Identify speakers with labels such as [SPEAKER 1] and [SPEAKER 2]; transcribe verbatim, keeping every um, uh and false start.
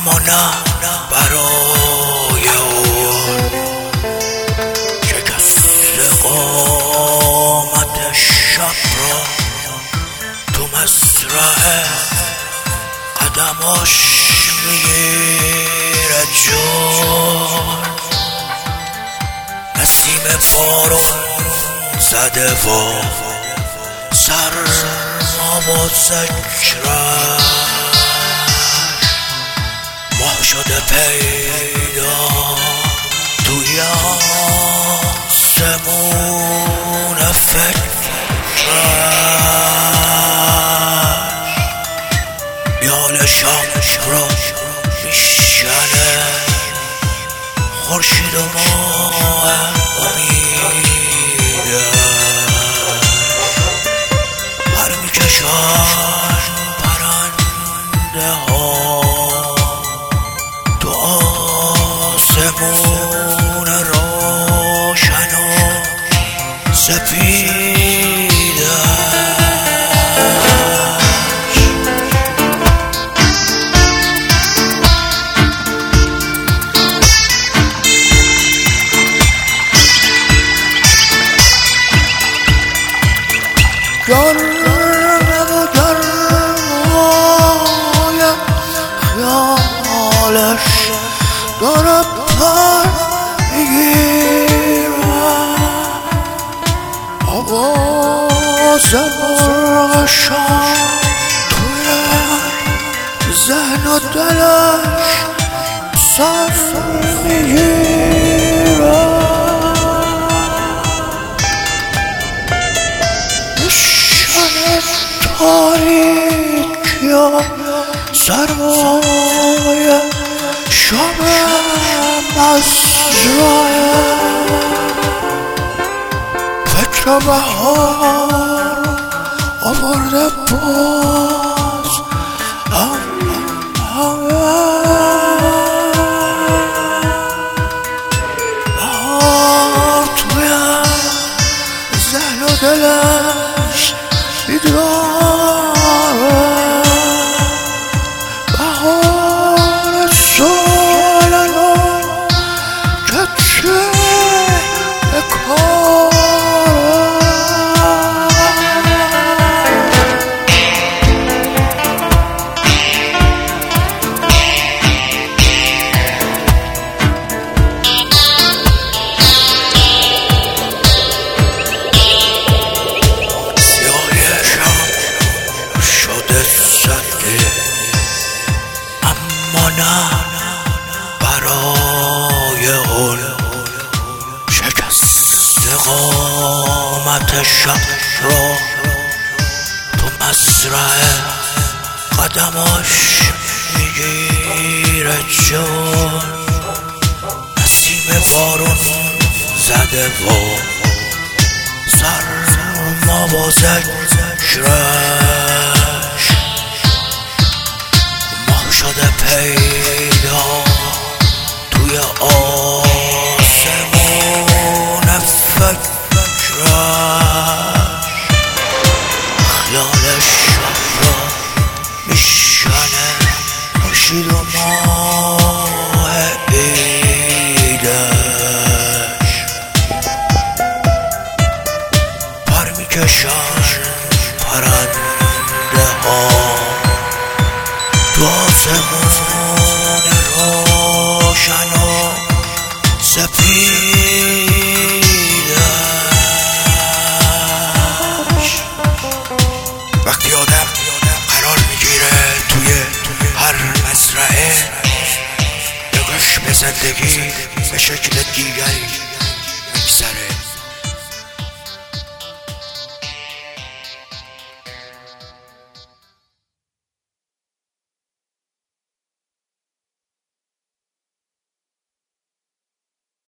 [SPEAKER 1] اما نه برای اون شکست قامت شب را تو مزرعه قدماش میگیره جون. نسیم بارون زده و سرما و ذکرش ماه شده پیدا توی آسمون فکرش. میان شام رو میشنه خورشید و ماه امیده پر میکشن پرنده ها تو آسمون روشن و سپیده.
[SPEAKER 2] گرمه و گرمای خیالش داره پر میگیره. آواز مرغشان توی ذهن و دلش سر میگیره. تاریکی و سرمای شب مزرعه فکر بهار آورده باز بهار توی ذهن و دلش بیداره. بهار سال نو که چه بکاره. اما نه برای اون شکست قامت شب را تو مزرعه قدماش میگیره جون. نسیم بارون زده و سرما و ذکرش شده پیدا توی آسمون فکرش. خیالش را میشنه خورشید و ماه عیدش پر میکشن پرنده ها تو آسمون روشن و سپیدش. وقتی آدم قرار میگیره توی هر مزرعه نگاش به زندگی به شکل دیگری میگذره.